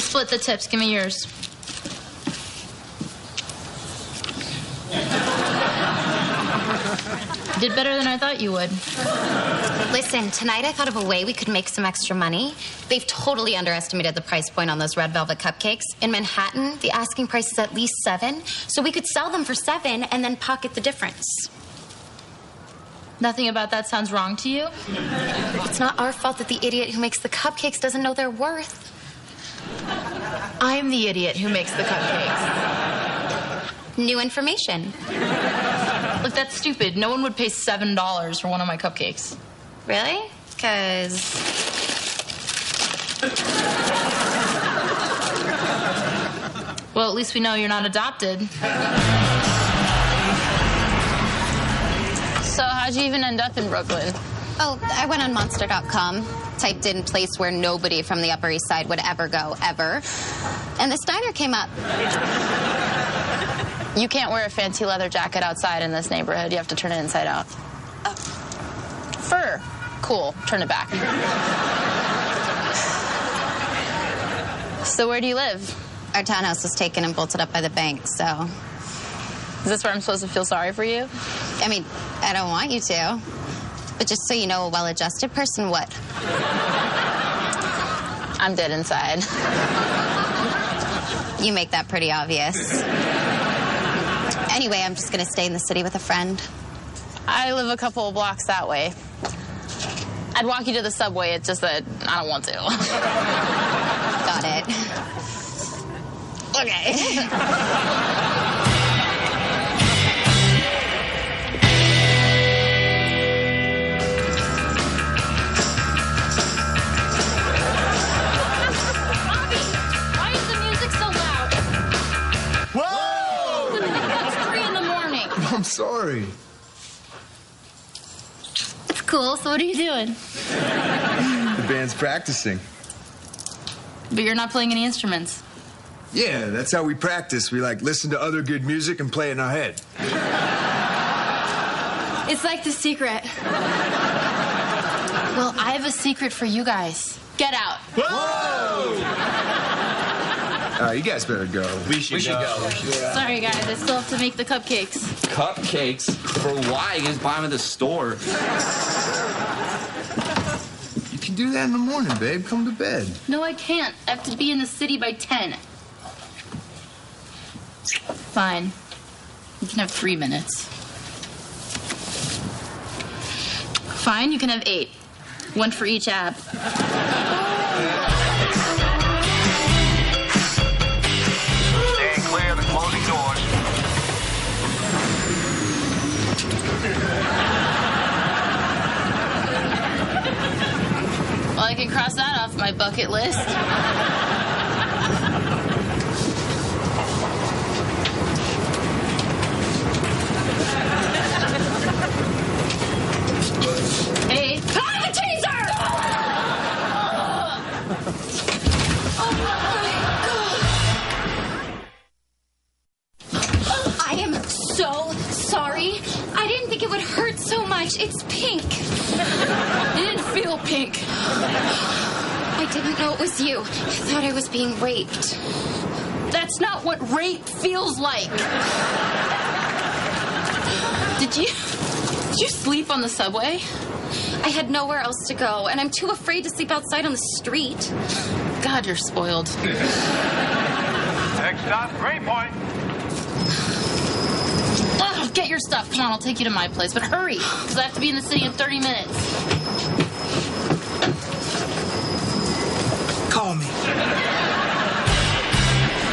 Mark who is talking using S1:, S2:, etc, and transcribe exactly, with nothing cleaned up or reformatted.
S1: split the tips. Give me yours. Did better than I thought you would.
S2: Listen, tonight I thought of a way we could make some extra money. They've totally underestimated the price point on those red velvet cupcakes. In Manhattan, the asking price is at least seven, so we could sell them for seven and then pocket the difference.
S1: Nothing about that sounds wrong to you?
S2: It's not our fault that the idiot who makes the cupcakes doesn't know their worth.
S1: I'm the idiot who makes the cupcakes.
S2: New information.
S1: Look, that's stupid. No one would pay seven dollars for one of my cupcakes.
S2: Really? Because...
S1: Well, at least we know you're not adopted.
S3: So how'd you even end up in Brooklyn?
S2: Oh, I went on Monster dot com, typed in place where nobody from the Upper East Side would ever go, ever. And this diner came up.
S3: You can't wear a fancy leather jacket outside in this neighborhood. You have to turn it inside out. Uh, fur. Cool. Turn it back. So where do you live?
S2: Our townhouse was taken and bolted up by the bank, so...
S3: Is this where I'm supposed to feel sorry for you?
S2: I mean, I don't want you to. But just so you know, a well-adjusted person would.
S3: I'm dead inside.
S2: You make that pretty obvious. Anyway, I'm just going to stay in the city with a friend.
S3: I live a couple of blocks that way. I'd walk you to the subway, it's just that I don't want to.
S2: Got it.
S3: Okay.
S4: I'm sorry.
S1: It's cool. So what are you doing?
S4: The band's practicing.
S1: But you're not playing any instruments.
S4: Yeah, that's how we practice. We, like, listen to other good music and play it in our head.
S1: It's like The Secret. Well, I have a secret for you guys. Get out.
S4: Whoa! Uh, you guys better go.
S5: We should, we should go. go.
S1: Yeah. Sorry, guys. I still have to make the cupcakes.
S5: Cupcakes? For why? You just buy them at the store.
S4: You can do that in the morning, babe. Come to bed.
S1: No, I can't. I have to be in the city by ten. Fine. You can have three minutes. Fine, you can have eight. One for each ab. Well, I can cross that off my bucket list. Hey. Ah, the taser! Oh, my God. I am so sorry. I didn't think it would hurt so much. It's pink. It didn't feel pink. I didn't know it was you. I thought I was being raped. That's not what rape feels like. Did you... Did you sleep on the subway? I had nowhere else to go, and I'm too afraid to sleep outside on the street. God, you're spoiled.
S6: Next stop, Great Point.
S1: Ugh, get your stuff. Come on, I'll take you to my place. But hurry, because I have to be in the city in thirty minutes.